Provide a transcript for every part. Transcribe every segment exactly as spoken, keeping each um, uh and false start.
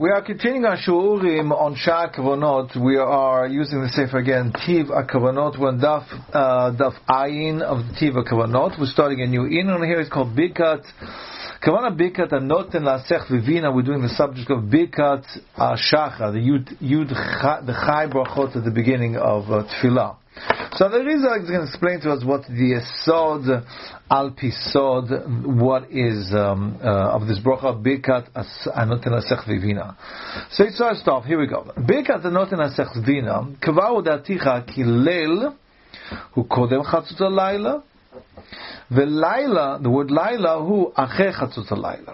We are continuing our shurim on Shah Kavanot. We are using the sefer again, Tiv HaKavanot. We're on Daf, uh, Daf Ayin of the Tiv HaKavanot. We're starting a new inyan here. It's called Birkat. Kavanah Birkat Anoten La'asech Vivina. We're doing the subject of Birkat Shacha, the Yud, Yud the Chai Brachot at the beginning of uh, Tefillah. So the Rizal is going to explain to us what the Sod Al Pi Sod, what is um, uh, of this bracha Birkat Anoten La'asech Vivina. So it starts off. Here we go. Birkat Anoten La'asech Vivina. Kavau Daticha Ki Leil Hu Kodem Chatzot Halayla. The Laila, the word Laila, who Acher Chatzot Halayla.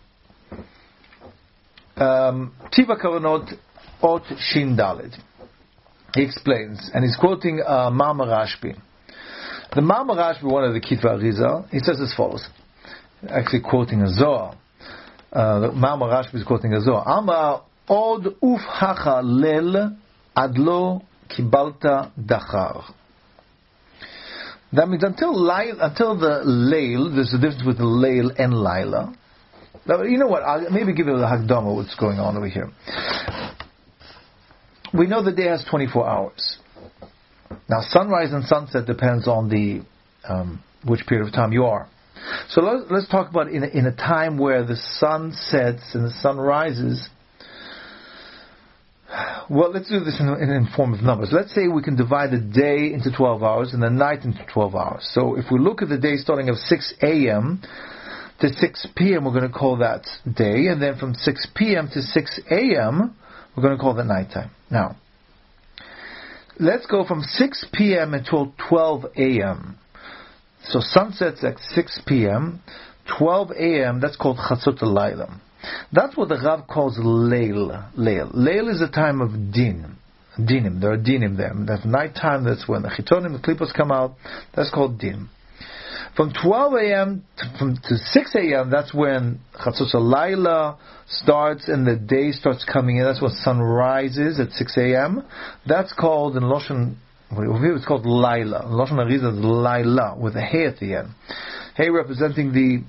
Tiv HaKavanot Ot Shin Dalet. He explains, and he's quoting uh, Ma'amar Rashbi. The Ma'amar Rashbi, one of the Kitvei Arizal, he says as follows, actually quoting a Zohar. Uh, the Ma'amar Rashbi is quoting a Zohar. Amar od uf hacha lel adlo kibalta dachar. That means until Lail, until the Lail, there's a difference with the Lail and Laila. Now, you know what? I'll maybe give you a Hagdama what's going on over here. We know the day has twenty-four hours. Now, sunrise and sunset depends on the um, which period of time you are. So let's, let's talk about in a, in a time where the sun sets and the sun rises. Well, let's do this in, in, in form of numbers. Let's say we can divide the day into twelve hours and the night into twelve hours. So if we look at the day starting of six a.m. to six p.m., we're going to call that day, and then from six p.m. to six a.m., we're going to call that nighttime. Now, let's go from six p.m. until twelve a.m. So sunsets at six p.m., twelve a.m., that's called Chatzot Halayla. That's what the Rav calls Leil. Leil. Leil is a time of din. Dinim. There are dinim there. That's nighttime, that's when the chitonim, the klippos come out. That's called din. From twelve a.m. to, from, to six a.m., that's when Chatzot Halayla starts and the day starts coming in. That's when sun rises at six a.m. That's called, in Loshen, over here it's called Laila. In Loshen Arizal is Laila, with a hey at the end. Hey representing the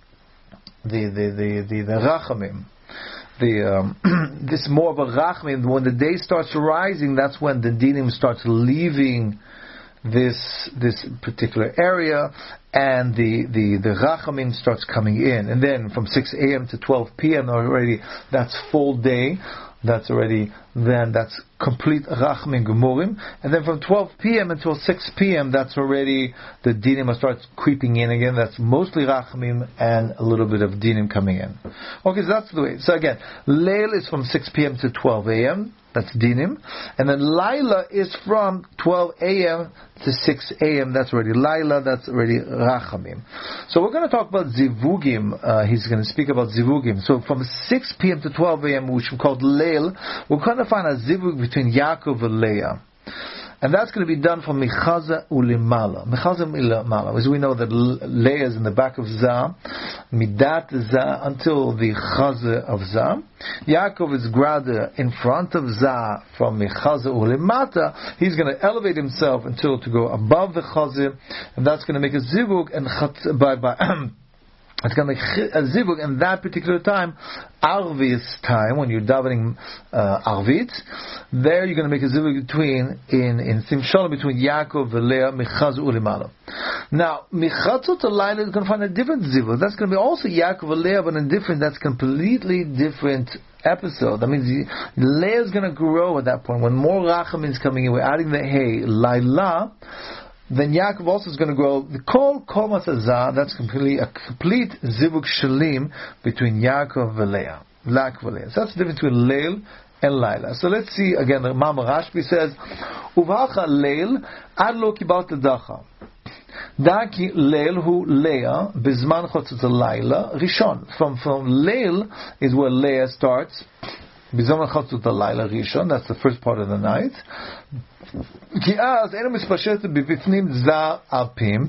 the the the the, the Rachamim. The, um, this more of a Rachamim. When the day starts rising, that's when the Dinim starts leaving this this particular area, and the the the Rachamim starts coming in, and then from six a.m. to twelve p.m. already that's full day. That's already then that's complete Rachamim Gemurim, and then from twelve p.m. until six p.m. that's already the Dinim starts creeping in again. That's mostly Rachamim and a little bit of Dinim coming in. Okay, so that's the way. So again, Leil is from six p.m. to twelve a.m. That's Dinim. And then Laila is from twelve a.m. to six a.m. That's already Laila, that's already Rachamim. So we're going to talk about Zivugim. Uh, he's going to speak about Zivugim. So from six p.m. to twelve a.m., which we called Leil, we're going to find a Zivug between Yaakov and Leah. And that's going to be done from Mechaza Ulimala. Mechaza Ulimala. As we know that Leah is in the back of Zah, Midat Zah, until the Chaza of Zah. Yaakov is Grada in front of Zah from Mechaza Ulimata. He's going to elevate himself until to go above the Chaza, and that's going to make a Zivug and Chatz, by, by it's going to make a zivug in that particular time, Arvit's time, when you're davening uh, Arvit. There you're going to make a zivug between, in, in Simshalom, between Yaakov and Leah, Mechaz Ulimala. Now, Mechatzot Halayla is going to find a different zivug. That's going to be also Yaakov and Leah, but in different, that's completely different episode. That means Leah is going to grow at that point. When more Rachamim is coming in, we're adding the hey, Laila, then Yaakov also is going to grow. The Kol Kol Masazah, that's completely a complete Zivug Shalim between Yaakov and Leah. Yaakov and Leah. So that's the difference between Leil and Laila. So let's see again. The Ma'amar Rashbi says, "Uvacha Leil ad lo kibalta dacha." Daki Leil hu Leah bizman Chatzot Halayla rishon. From from Leil is where Leah starts. Bizman Chatzot Halayla rishon. That's the first part of the night. כי אז אין מספשטת בפנים זר אפים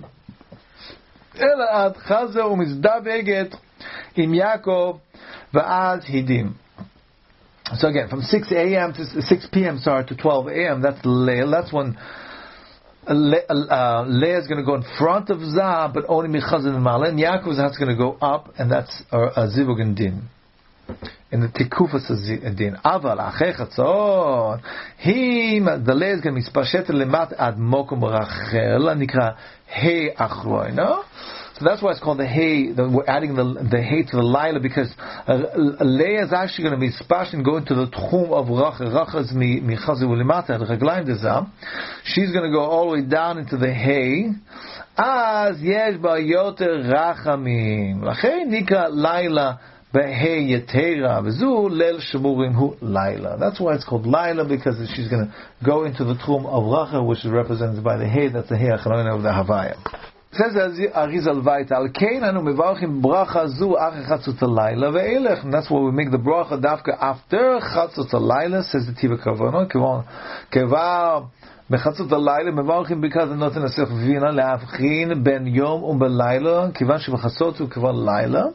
אלא עד חזר ומזדווגת עם יעקב ואז הידים. So again, from six a.m. to six p.m. sorry, to twelve a.m. that's Leil. That's when uh, Leah is going to go in front of Zah, but only Mechazin and Mala, and Yaakov is going to go up, and that's uh, Zivug and Din. in the tikufas din. Aval achei chatzot, him the lay is going to be spashet lemat ad mokum rachel, nikra hey achroina. So that's why it's called the hay. The, we're adding the the hay to the Laila because uh, Leah is actually going to be spashed and go into the tchum of Rachel. Rachel is mi chazu ulimata the reglaim dezam. She's going to go all the way down into the hay. Az yesh ba yoter rachamim. Lachei nikra Laila behei yetera v'zu lel shemurim hu Laila. That's why it's called Laila, because she's going to go into the tchum of Rachel, which is represented by the hay. That's the hay acharona of the Havaya. Says Arizal Vaita, Al Kain anu mevarchim bracha zu ach chatzot halayla ve'elech, and that's why we make the bracha dafka after chatzot halayla. Says the Tiva Kavanot, kevar bechatzot halayla mevarchim because the noten asech vina leavchin ben yom um belayla, kivan shebechatzot u kivan layla.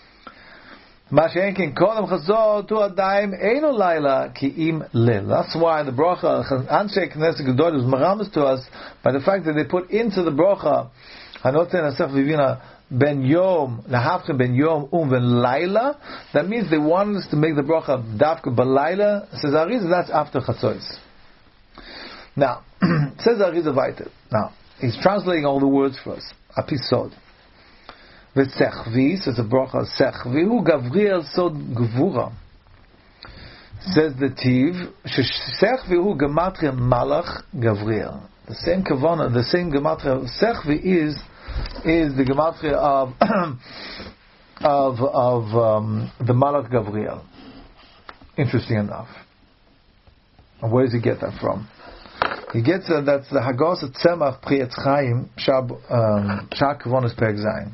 Ma she'enkin kodem chatzot hu adaim eino layla ki im lil. That's why the bracha Anshe Knesset Gedol is maramis to us by the fact that they put into the bracha Hanoten asech vivina ben yom lahavchem ben yom um ben laila. That means they wanted us to make the bracha dafka balayla. Says Arizal, that's after chatzos. Now says Arizal weiter. Now he's translating all the words for us. Apisod v'sechvi, says the bracha sechvi hu Gavriel sod gvura. Says the Tiv sechvi hu gematria malach Gavriel. The same kavana, the same gematria sechvi is is the gematria of of of um, the Malach Gavriel. Interesting enough. And where does he get that from? He gets uh, that's the Hagos Tzemach Pri Etz Chaim Shab Shak Kavonos Perek Zayin.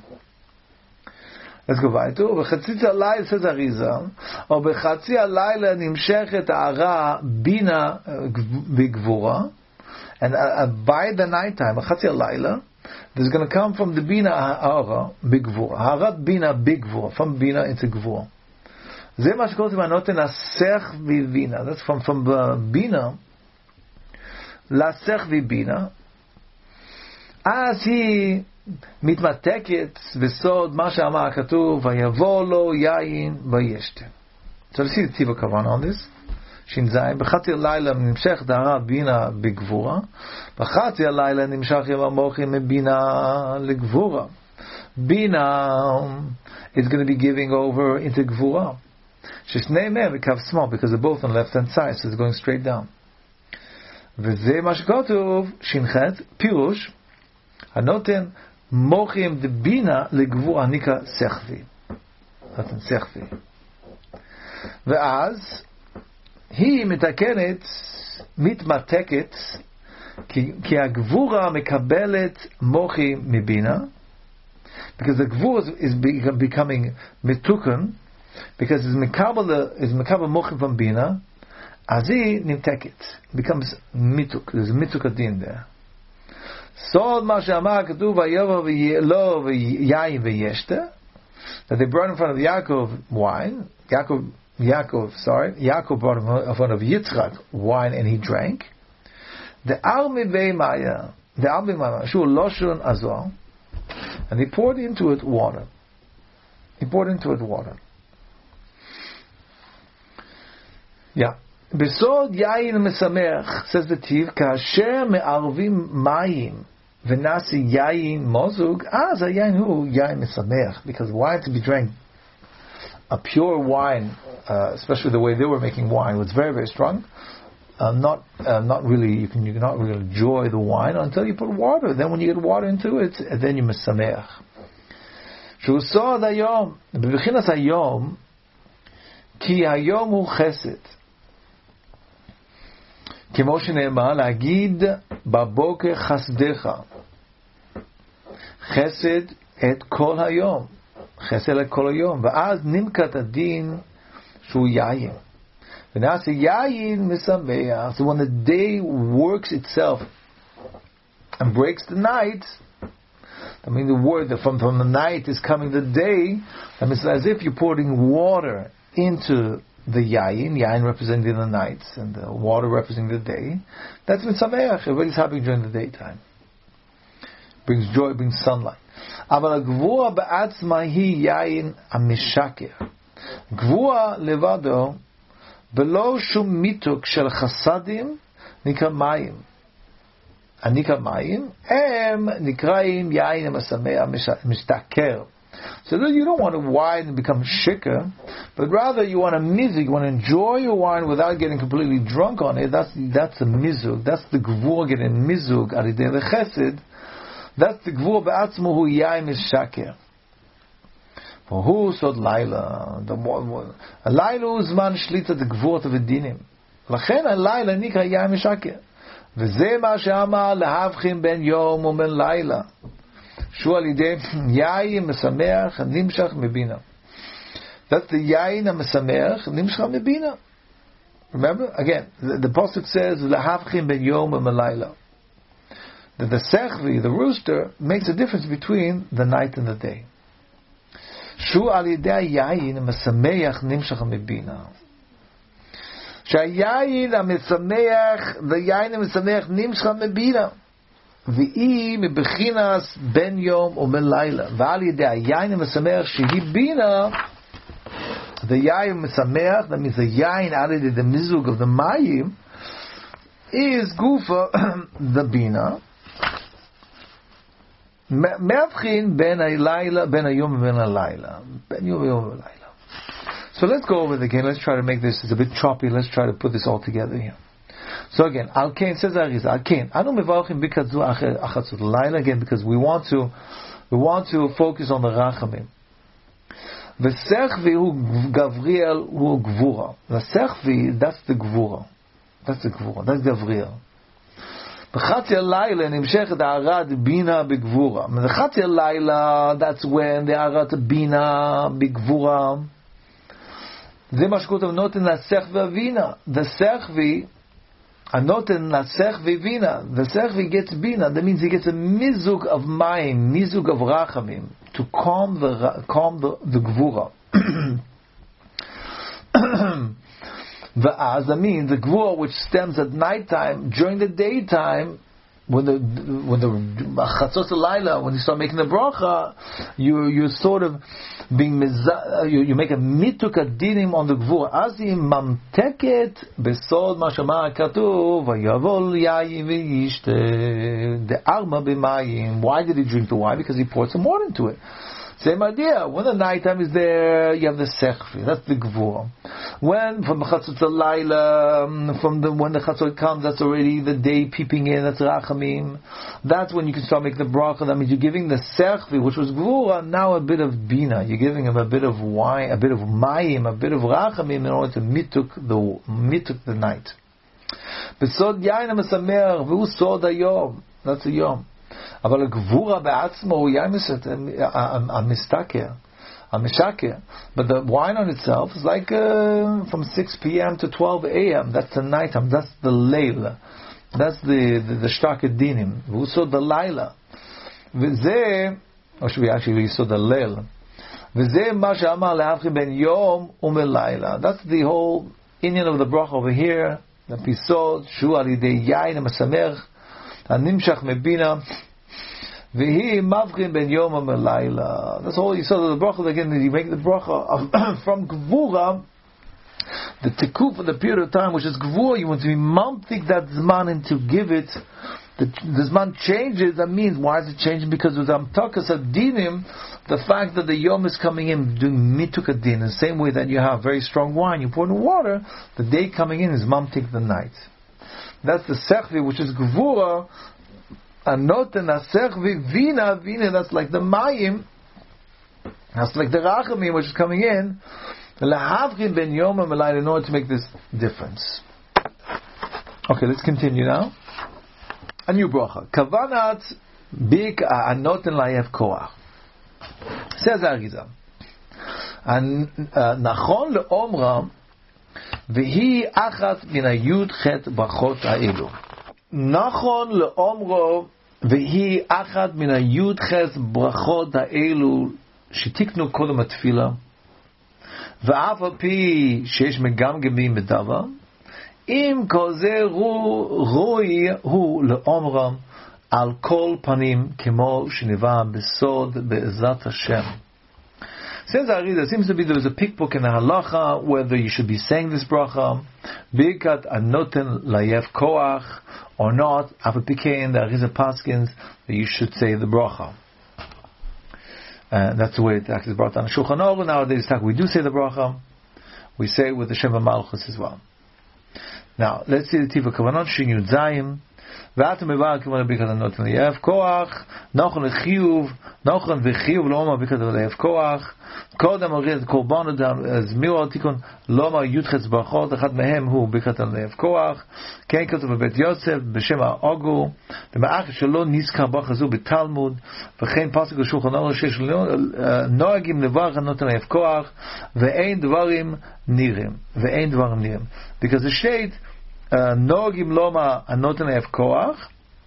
Let's go weiter. Bechatzi alayla, says Arizal, or bechatzi alayla nimshechet ha'ara bina b'gvura, and uh, by the night time, bechatzi alayla, there's going to come from the bina ha'ara b'gvura, ha'arat bina b'gvura, from bina into gvura. Ze ma shekot manoten asech v'bina. That's from from uh, bina lasech v'bina. As he מתמתקת בסוד מה שאמר הכתוב ויבוא לו יין וישתה. So let's see the Tiva Kavan on this. ש"ז בחצי הלילה נמשך דהרה בינה בגבורה, בחצי הלילה נמשך יום המוחים מבינה לגבורה. Bina is going to be giving over into gvura. ששני מהם בקו small because they're both on the left hand side, so it's going straight down. וזה מה שכתוב ש"ח פירוש הנותן מוחים דבינה לגבורה נקרא סחבי. נותן סחבי. ואז היא מתקנת, מתמתקת, כי, כי הגבורה מקבלת מוחים מבינה, because the gvura is becoming מתוקן, because it's מקבל, is מקבל מוחים from בינה, אז היא נמתקת, becomes מיתוק, there's מיתוק הדין there. סוד מה שאמר כתוב ויבוא לו ויין וישתה, that they brought in front of Yaakov wine, Yaakov, Yaakov, sorry, Yaakov brought in front of Yitzchak wine and he drank. The armi ve'maya, the armi ve'maya, shu loshon azor, and he poured into it water. He poured into it water. Yeah. בסוד יין משמח, says the Tiv, כאשר מערבים מים ונעשה יין מוזוג, אז היין הוא יין משמח, because wine to be drank, a pure wine, uh, especially the way they were making wine, was very very strong. Uh, not uh, not really, you can you cannot really enjoy the wine until you put water. Then when you get water into it, then you משמח. שהוא סוד היום, בבחינת היום, כי היום הוא חסד. כמו שנאמר, להגיד בבוקר חסדך. חסד את כל היום. חסד את כל היום. ואז נמקת הדין שהוא יין. ונעשה יין משמח. So when the day works itself and breaks the night, I mean the word that from, from the night is coming the day, I mean it's as if you're pouring water into the yayin, yayin representing the nights, and the water representing the day. That's mitzameach. Everybody's happy during the daytime. Brings joy, brings sunlight. Aval hagvura ba'atzma hi yayinamishaker. גבורה לבדו, בלא שום מיתוק של חסדים, נקרא מים. הנקרא מים, הם נקראים יין המשמח, משתכר. So that you don't want to wine and become shikar, but rather you want a mizug, you want to enjoy your wine without getting completely drunk on it. That's that's a mizug. That's the gvur getting mizug alidei v'chesed. That's the gvur be'atzmo hu yain mishaker. For who sod laila? The laila is man shlita the gvur of dinim. Lachen a laila nikra yain mishaker. V'zeh ma she'amar lehavchim ben yom u'ben laila. Shu alidei yain mesameach nimshach mebina. That's the yain mesameach nimshach mebina. Remember again, the, the pasuk says lehavchim ben yom u'ben laila. That the sechvi, the rooster, makes a difference between the night and the day. Shu alidei yain mesameach nimshach mebina. Shayayin mesameach, the yain mesameach nimshach mebina. V'i mebechinas ben yom u'ben laila. V'al yedei yayin mesameach shehi bina. The yayin mesameach, that means the yayin added the mizug of the mayim, is gufa the bina. Me'avchin ben laila, ben hayom ben laila, ben yom yom laila. So let's go over it again. Let's try to make this. It's a bit choppy. Let's try to put this all together here. So again, al kain says Arizal, al kain. Anu mevarchim bikadzu achatzot laila again because we want to, we want to focus on the rachamim. V'sechvi hu Gavriel hu gvura. The sechvi, that's the gvura. That's the gvura. That's Gavriel. B'chatzi alayla nimshechet arad bina b'gvura. The chatzi alayla, that's when the arad bina b'gvura. Ze mashkutav noten la sechvi avina. The sechvi, anoten la sechvi vina. The sechvi gets bina. That means he gets a mizug of mayim, mizug of rachamim, to calm the calm the, the gvura. Va'az, I mean the gvura which stems at night time. During the daytime, when the when the chatzos alayla, when you start making the bracha, you you sort of being meza, you, you make a mituk adinim on the gvura. Azim mamteket besod mashama katuv vayavol yayin v'yishte the arma b'mayim. Why did he drink the wine? Because he poured some water into it. Same idea. When the nighttime is there, you have the sechvi. That's the gvura. When from the chatzot alayla, from the when the chatzot comes, that's already the day peeping in. That's rachamim. That's when you can start making the bracha. That means you're giving the sechvi, which was gvura, now a bit of bina. You're giving him a bit of wine, a bit of mayim, a bit of rachamim in order to mituk the mituk the night. Besod yain mesamer v'hu sod hayom. That's a yom. אבל הגבורה בעצמו הוא יין המסתכר, המשקר. But the wine on itself is like uh, from six p.m. to twelve a.m. That's the night time. That's the leil. That's the the, the shtak dinim. והוא סוד הלילה. וזה, or should we actually סוד הליל. וזה מה שאמר להבחין בין יום ומלילה. That's the whole Indian of the bracha over here. The episode שהוא על ידי יין המשמח הנמשך מבינה. V'hi mavchin ben yom u'melayla. That's all you saw the bracha again. You make the bracha from gvura, the tikuf for the period of time, which is gvura. You want to be mamtik that zman and to give it. The, the zman changes. That means why is it changing? Because with amtakas adinim, the fact that the yom is coming in doing mituk adin, the same way that you have very strong wine, you pour in water. The day coming in is mamtik the night. That's the sechvi, which is gvura. Anoten asechvi vina vina. That's like the mayim. That's like the rachamim, which is coming in. Lahavchin ben yom u'melayla, in order to make this difference. Okay, let's continue now. A new bracha. Kavanat bik anoten layev koach. Says Arizal. Nachon leomra v'hi achat min hayud chet brachot ha'elu. Nachon leomro v'hi achat min hayud chet brachot ha'elu shetiknu kodem atfila ve'af al pi sheyesh megamgemin b'davar im kol ze ru'i hu leomra al kol panim kemo sheniva besod be'ezrat Hashem. Says Arizal, there seems to be there was a pickbook in the halacha whether you should be saying this bracha, Birkat Anoten Layev Koach, or not. After pikein, the Arizal paskins that you should say the bracha. Uh, that's the way it actually is brought down. Shulchan Aruch nowadays, we do say the bracha. We say it with the Shem Malchus as well. Now, let's see the Tiva Kavanot, Shin Yud Zayim. ואתה מבאר כמובן ברכת הנותן ליאב כוח, נוכן לחיוב, נוכן וחיוב לא אומר ברכת ליאב כוח, קודם מראה את קורבן אדם, אז מי הוא התיקון? לא אומר יודחץ ברכות, אחד מהם הוא ברכת ליאב כוח, כן כתוב בבית יוסף, בשם האוגו, במאחר שלא נזכר ברכה זו בתלמוד, וכן פסק בשולחן אורך שיש נוהגים לברך הנותן ליאב כוח, ואין דברים נראים, ואין דברים נראים. because the shade, נוהגים לומר הנותן ליאב כוח,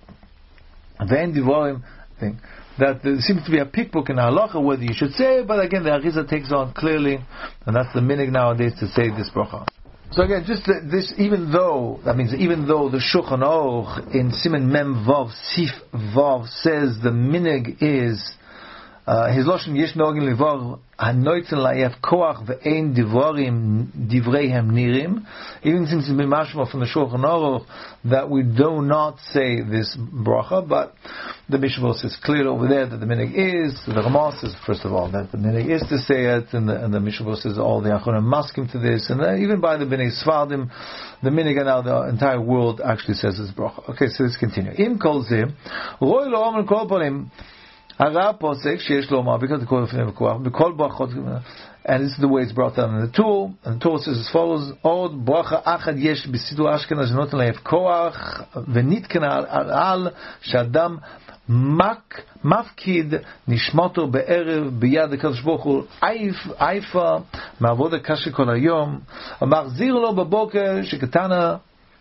ואין דברים thing. That there seems to be a pickbook in halacha whether you should say it, but again the Arizal takes on clearly, and that's the minhag nowadays to say this bracha. So again, just this, even though that means even though the Shulchan Aruch in Siman Mem Vav Sif Vav says the minhag is uh, his lashon yesh nogin levar hanoitzen layev koach ve'ein divarim divreihem nirim. Even since it's been mashma from the Shulchan Aruch that we do not say this bracha, but the Mishnah says clear over there that the minhag is. The Ramah says first of all that the minhag is to say it, and the, and the Mishnah says all the Achonim maskim to this, and then even by the Bnei Sfardim, the minhag and now the entire world actually says this bracha. Okay, so let's continue. Im kol zeh roi lo omer kol panim. Harab posek sheyesh lomar because the kol fnei v'koach b'kol brachot, and this is the way it's brought down in the tool. And the tool says as follows: Od bracha achad yesh b'sidu Ashkenaz noten leif koach v'nitkena al shadam mak mafkid nishmoto be'erev biyad hakadosh baruch hu aif aifa ma'avoda kasha kol hayom machzir lo b'boker shekatana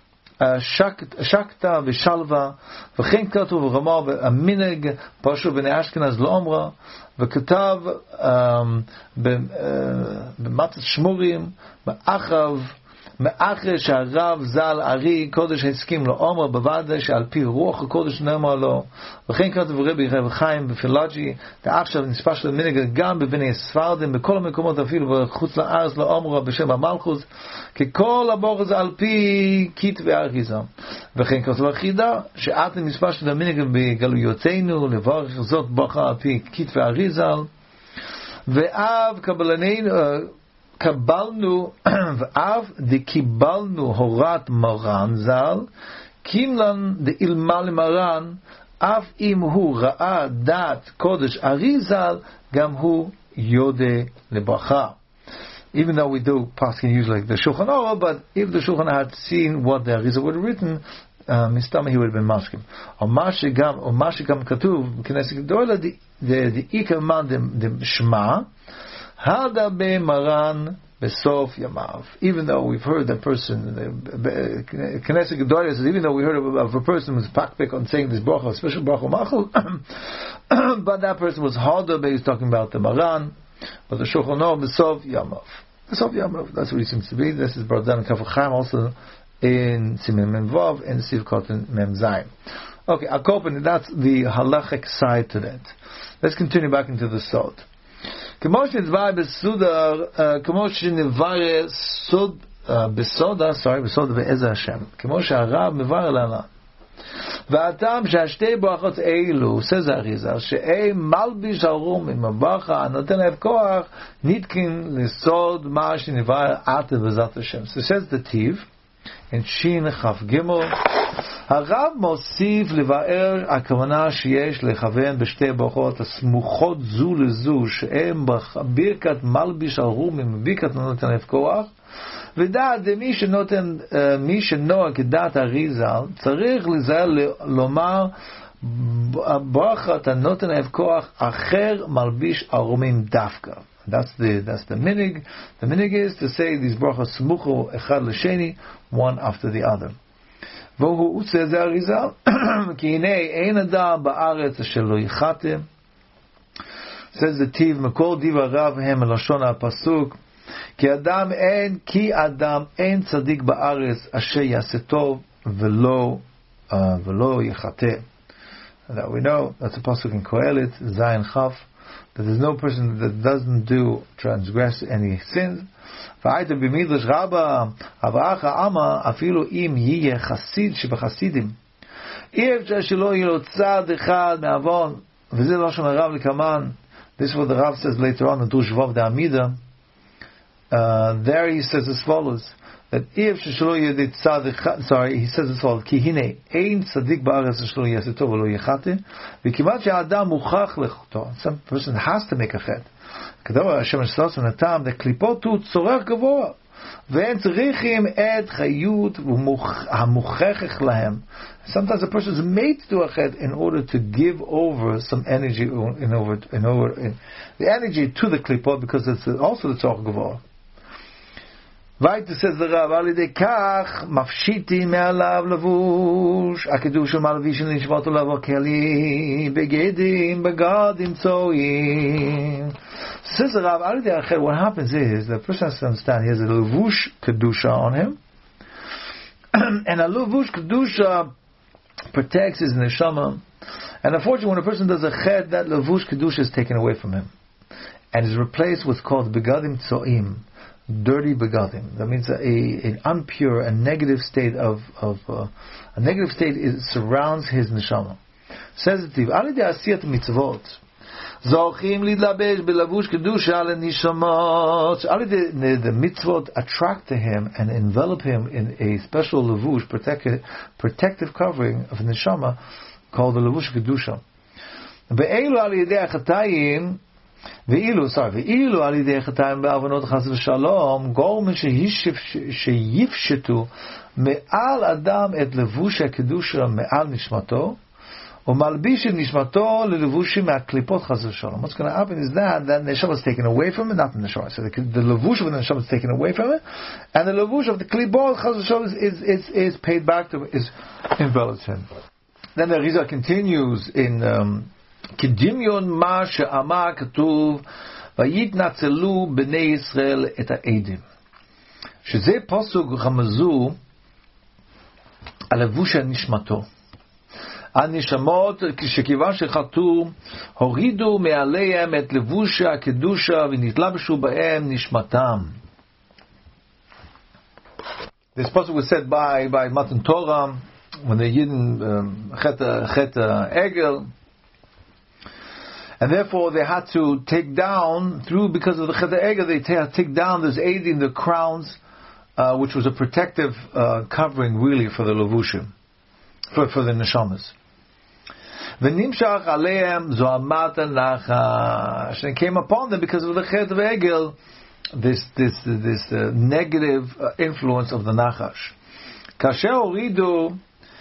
שקטה ושלווה וכן כתוב ורמה המנהג פרשו בני אשכנז לאומרה וכתב במצת שמורים מאחר מאחר שהרב ז"ל ארי קודש הסכים לאומרה בוודאי שעל פי רוח הקודש נאמר לו וכן כתוב רבי רב חיים בפילג'י ועכשיו נספר של המנהג גם בבני ספרדים בכל המקומות אפילו בחוץ לארץ לאומרה בשם המלכוס כי כל הברכה זה על פי כית ואריזה וכן כתוב החידה שעד נספר של המנהג בגלויותינו לברך זאת ברכה על פי כית ואריזה ואב קבלנינו קבלנו ואף דקיבלנו הורת מרן ז"ל קימלן דאילמה למרן אף אם הוא ראה דעת קודש ארי ז"ל גם הוא יודע לברכה. Even though we do pass use like the Shulchan Aruch, but if the Shulchan had seen what the Arizal would have written, Mistama he would have been maskim. Or mashigam or mashigam katuv knesset gedola the the ikar man the shema hada be maran besof yamav. Even though we've heard that person, knesset gedola says, even though we heard of, of a person who's pakpek on saying this bracha, special bracha machul, but that person was harder. He's talking about the maran. But the Shulchan Aruch besof yamav. Besof yamav. That's what he seems to be. This is brought down in Kaf Chaim also in Siman Mem Vav and Sivkot Mem Zayin. Okay, Akopen, that's the halachic side to that. Let's continue back into the Sod. K'mo shenivare besudar, k'mo shenivare sod besoda, sorry, besoda ve'ezer Hashem. K'mo she'arav mevar lana. והטעם שהשתי ברכות אלו, says Arizal, שאי מלביש הרום עם הברכה הנותן להם כוח, נתקין לסוד מה שנברא עתה בעזרת השם. So says the Tiv, in שין כף גימל, הרב מוסיף לבאר הכוונה שיש לכוון בשתי ברכות הסמוכות זו לזו, שהם ברכת מלביש הרום עם ברכת נותן להם כוח, ודעת מי שנותן, מי שנוהג כדעת אריזל, צריך לזהר לומר ברכת הנותן להם כוח אחר מלביש ערומים דווקא. That's the that's the minig. The minig is to say these brachas smucho echad l'sheni, one after the other. Vohu utze ze Arizal, ki hinei ein adam ba'aretz asher lo yichatem. Says the Tiv, mekol diva rav hem elashon ha'pasuk. כי אדם אין, כי אדם אין צדיק בארץ אשר יעשה טוב ולא, uh, ולא יחטא. That we know, that's a pasuk in Kohelet, Zayin Chaf. that there's no person that doesn't do transgress any sins. והייתה במדרש רבה, אברכה אמה, אפילו אם יהיה חסיד שבחסידים. אי אפשר שלא יהיה לו צד אחד מעוון, וזה לא שם הרב לקמן. This is what the Rav says later on in Drush Vav Da'amida. Uh, there he says as follows, that if שלא יהיה צד אחד, sorry, he says as follows, כי הנה, אין צדיק בארץ שלא יעשה טוב ולא יהיה חטא, וכמעט שהאדם מוכרח לחטוא. Some person has to make a חטא. כתוב השם השלוש ונתם, הקליפות הוא צורך גבוה, והם צריכים את חיות המוכרח להם. Sometimes a person is made to do a chet in order to give over some energy, in over, in over, in, the energy to the klipot, because it's also the tzorach gevurah. Weiter says the Rav, al yedei kach mafshiti me'alav lavush akedusha malvishin nishmato lavo keli begedim begadim tzoim. Says the Rav, al yedei acher, what happens is the person has to understand he has a lavush kedusha on him, and a lavush kedusha protects his neshama. And unfortunately, when a person does a chet, that lavush kedusha is taken away from him and is replaced with called begadim tzoim, dirty begadim. That means a, an unpure, a negative state of, of uh, a negative state is, surrounds his neshama. Says the Tiv, al yedei asiyat mitzvot zochim lidlabesh belavush kedusha lenishamot. Al yedei the mitzvot attract to him and envelop him in a special lavush, protective, protective covering of neshama called the lavush kedusha. Ve'elu al yedei achatayim. ואילו, sorry, ואילו על ידי חטאים בעוונות חס ושלום גורם שיפשטו מעל אדם את לבוש הקדושה מעל נשמתו ומלביש את נשמתו ללבושים מהקליפות חס ושלום. What's going to happen is that that neshama is taken away from it, not the neshama. So the, the levush of the neshama is taken away from it, and the levush of the klipot chas v'shalom is, is, is, is paid back to, is envelops him. Then the Rizal continues in um, כדמיון מה שאמר כתוב ויתנצלו בני ישראל את העדים, שזה פסוק רמזו על לבוש נשמתו. הנשמות שכיוון שחטאו הורידו מעליהם את לבוש הקדושה ונתלבשו בהם נשמתם. This pasuk was said by by Matan Torah when the Yidden um, chet chet egel. And therefore they had to take down, through, because of the Chet HaEgel, they had to take down this aid in the crowns, uh, which was a protective uh, covering really for the Levushim, for, for the Neshamas. V'nimshach aleim zo'amat nachash. And it came upon them because of the Chet HaEgel, this, this, this uh, negative uh, influence of the Nachash. Kasher horidu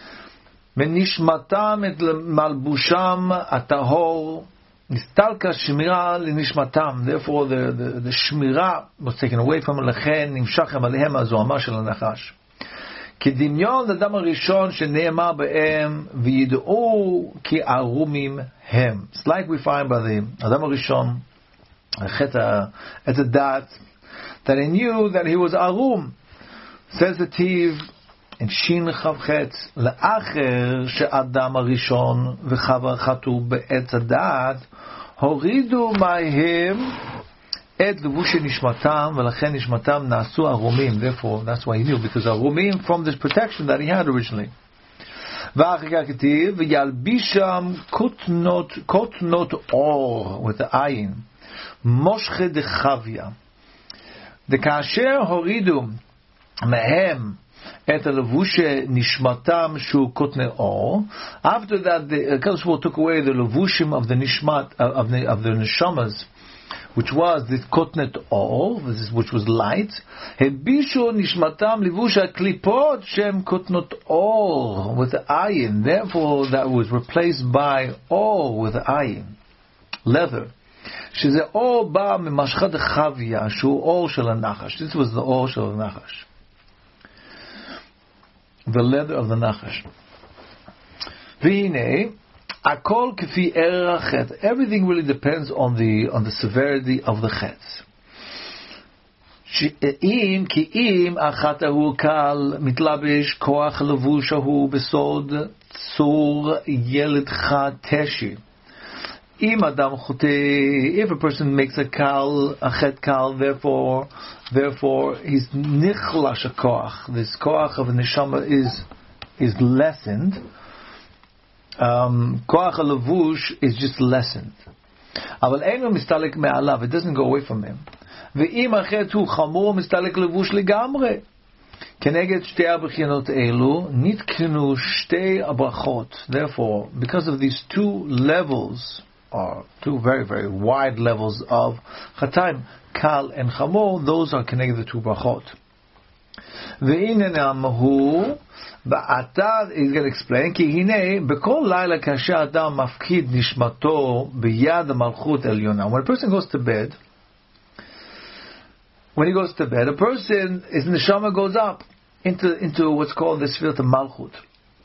menishmatam et malbusham atahor, Nistalka shmira linishmatam. Therefore, the the, the shmira was taken away from lechen nimshachem alehem azoama shel hanachash. Kedimyon adam harishon sheneemar be'em v'yid'u ki arumim hem. It's like we find by the Adam harishon cheta at the dat that he knew that he was arum. Says the Tiv in Shin Chavchet la'acher she'adam harishon v'chava chatu be'etz hadat הורידו מהם את לבוש נשמתם ולכן נשמתם נעשו ערומים. Therefore, that's why he knew, because ערומים from this protection that he had originally. ואחר כך כתיב וילבישם כותנות כותנות אור with the עין מושכה דחביה. וכאשר הורידו מהם את הלבוש נשמתם שהוא כותני אור, after that the Kadosh Baruch Hu took away the levushim of the nishmat of the of the neshamas, which was the kotnet or, which was light. Hebishu nishmatam levush klipot shem kotnot or with the ayin. Therefore, that was replaced by or with the ayin, leather. שזה אור בא ממשחת חוויה, שהוא אור של הנחש. This was the אור של הנחש. The leather of the nachash. V'hinei, akol k'fi erech chet. Everything really depends on the on the severity of the chet. Im ki im achatahu kal mitlabish koach levushahu besod tzur yeledcha teshi. Im adam chote, if a person makes a kal, a chet kal, therefore, therefore, his nichlash koach, this koach of neshama is is lessened. Um, koach levush is just lessened. Aval eino mistalek me'alav, it doesn't go away from him. Ve'im achet hu chamor mistalek levush legamre. Keneged shtei abachinot elu nitkenu shtei abrachot. Therefore, because of these two levels, or two very very wide levels of chataim, kal and chamor, those are keneged the two brachot. Ve'inenam hu. Ba'ata, he's going to explain, כי הנה, בכל לילה כאשר אדם מפקיד נשמתו ביד המלכות העליונה. When a person goes to bed, when he goes to bed, a person, his neshama goes up into into what's called the sphere of malchut.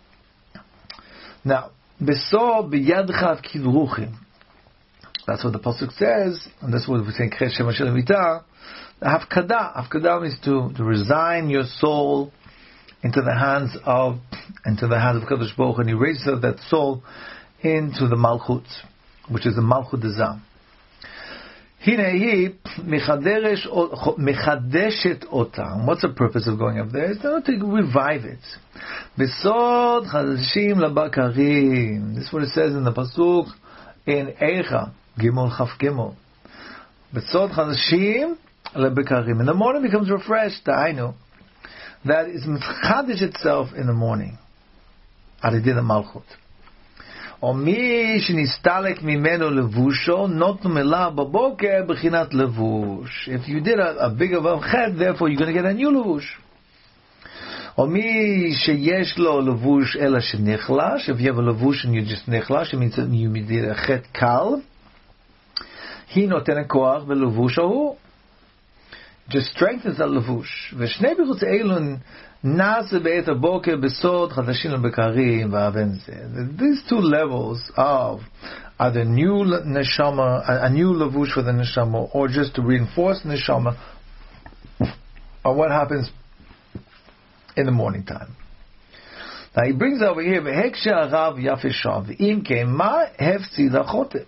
Now, besor biyadcha avkid ruchim. That's what the pasuk says, and that's what we say in Kres Shema Shel Mita. Hafkada, hafkada means to to resign your soul into the hands of, into the hands of Kadosh Baruch Hu, and he raises that soul into the Malchut, which is the Malchut Dezam. Hinehi mechadeshet otam. What's the purpose of going up there? It's not to revive it. Besod chadashim labakarim. This is what it says in the pasuk in Eicha Gimel Chaf Gimel. Besod chadashim labakarim. In the morning becomes refreshed. I know. That is mechadish itself in the morning. Aridin Malchut. Or mi shenistalek mimeno levusho notnu mela baboker bechinat levush. If you did a, a bigger chet, therefore you're going to get a new levush. Or mi sheyesh lo levush ela shenichlas. If you have a levush and you just nichlash, it means that you did a chet kal. He noten koach belevush ahu. Just strengthens that levush. V'shnei bichutz eilun nase be'et haboker besod chadashim lebekarim v'aven. These two levels of either new neshama, a new levush for the neshama, or just to reinforce the neshama, or what happens in the morning time. Now he brings over here v'hek she'arav yafeshav v'im kein ma hefzi lachote.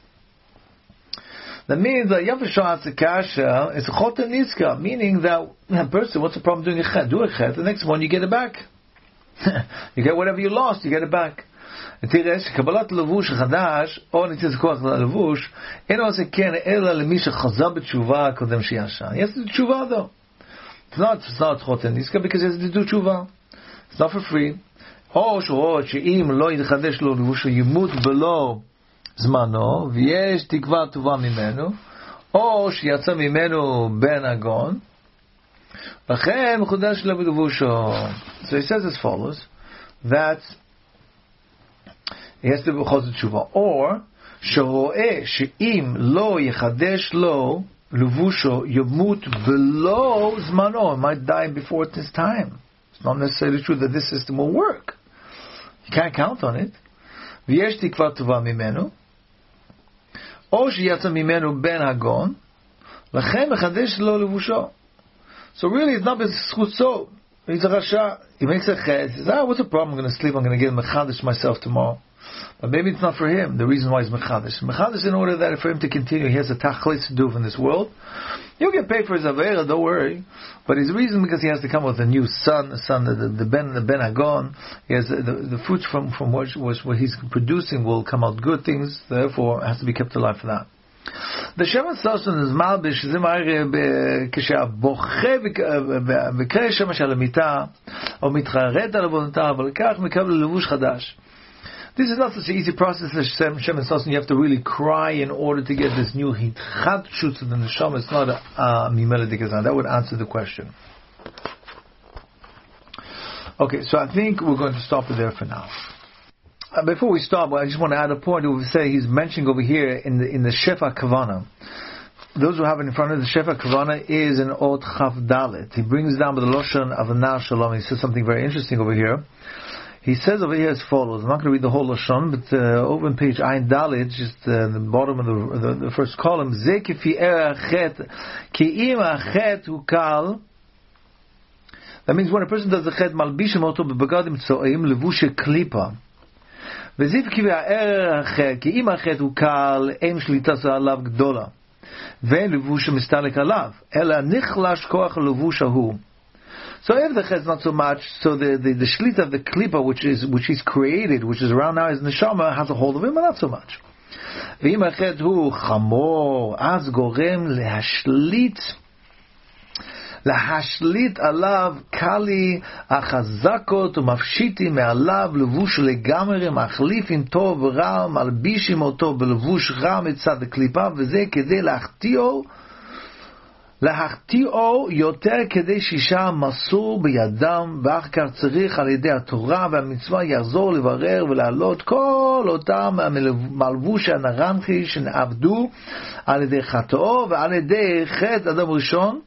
That means that Yafashah Kasha is a Chot Nitzka, meaning that a person, what's the problem doing a Chet? Do a Chet, the next one you get it back. You get whatever you lost, you get it back. תראה שקבלת לבוש חדש, או ניתן כוח ללבוש, אינו עושה כן אלא למי שחזר בתשובה הקודם שישן. He has to do tshuva though. It's not, it's not Chot Nitzka because he has to do tshuva. It's not for free. או שרואות שאם לא יתחדש לו לבוש ימות בלא זמנו, ויש תקווה טובה ממנו, או שיצא ממנו בן הגון, לכן מחודש לו בלבושו. So he says as follows, that he has to be חוזר תשובה, or שרואה שאם לא יחדש לו לבושו ימות בלא זמנו, he might die before this time. It's not necessarily true that this system will work. You can't count on it. ויש תקווה טובה ממנו, או שיצא ממנו בן הגון, לכן מחדש לו לבושו. So really it's not בזכות so. He's a rasha. He makes a chet. He says, ah, what's the problem? I'm going to sleep. I'm going to get mechadish myself tomorrow. But maybe it's not for him. The reason why he's mechadish. Mechadish in order that for him to continue, he has a tachlis to do from this world. He'll get paid for his avera, don't worry. But his reason because he has to come with a new son, a son, the, the, the ben, the ben agon. He has the, the, the fruits from from what, what he's producing will come out good things. Therefore, has to be kept alive for that. The Shema Soson is malbish zimar כשהבוכה בקרא שמע של המיטה או מתחרט על עוונותיו אבל כך מקבל לבוש חדש. This is not such an easy process. The Shema Soson, you have to really cry in order to get this new hitchadshut to the neshama. It's not a mimela dikazan. That would answer the question. Okay, so I think we're going to stop it there for now. Uh, before we start, well, I just want to add a point. We say he's mentioning over here in the in the Shefa Kavana. Those who have it in front of the Shefa Kavana is an Ot Chaf Dalet. He brings down with the Loshan of Anar Shalom. He says something very interesting over here. He says over here as follows. I'm not going to read the whole Loshan, but uh, over on page Ayin Dalet, just uh, the bottom of the, the, the first column, Ze kifi er achet ki im achet hu kal. That means when a person does the chet, malbishim oto bebegadim tzoim levushe klipa. וזיו כבער החטא, כי אם החטא הוא קל, אין שליטה עליו גדולה, ואין לבוש המסתלק עליו, אלא נחלש כוח הלבוש ההוא. So if the chet is not so much, so the, the, the shlita of the klipa, which is which is created, which is around now, is neshama, has a hold of him, but not so much. ואם החטא הוא חמור, אז גורם להשליט, להשליט עליו קלי החזקות ומפשיטים מעליו לבוש לגמרי, מחליפים טוב ורע, מלבישים אותו בלבוש רע מצד הקליפה, וזה כדי להחטיאו, להחטיאו יותר כדי שישה מסור בידם, ואחר כך צריך על ידי התורה והמצווה יחזור לברר ולהעלות כל אותם מלבוש הנרנחי שנעבדו על ידי חטאו ועל ידי חטא אדם ראשון,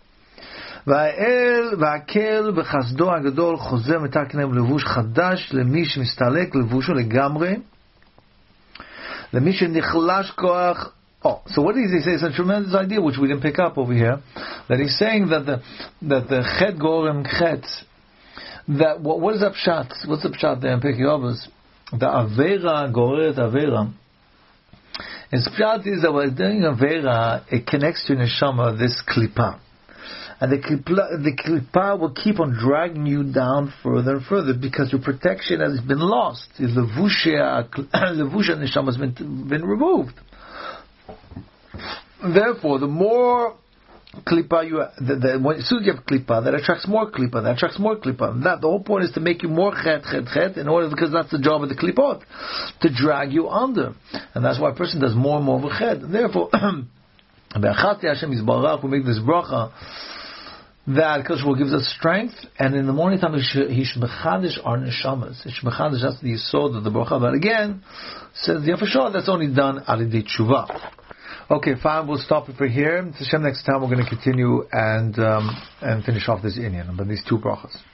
והאל והקל בחסדו הגדול חוזר מתקנם לבוש חדש למי שמסתלק לבושו לגמרי, למי שנחלש כוח. Oh, so what does he say? It's a tremendous idea which we didn't pick up over here. That he's saying that the that the chet gorem chet, that what, what is that pshat? What's the pshat there in Pirkei Avos? The avera goreret avera. His pshat is that when doing avera, it connects to neshama this klipa, and the klipa the klipa will keep on dragging you down further and further because your protection has been lost. The levusha levusha neshama has been been removed. Therefore, the more klipa you have, the, the, when, as soon as you have klipa, that attracts more klipa, that attracts more klipa. And that, the whole point is to make you more chet, chet, chet, in order, because that's the job of the klipot, to drag you under. And that's why a person does more and more of a chet. And therefore, Be'achati Hashem Yisbarach, we make this bracha, that Kodesh gives us strength, and in the morning time, He should mechadish our neshamas. He should mechadish, that's the yisod of the bracha. But again, says the Yafashah, that's only done al yedei tshuva. Okay, fine, we'll stop it for here. Hashem, next time we're going to continue and um, and finish off this inyan, but these two brachas.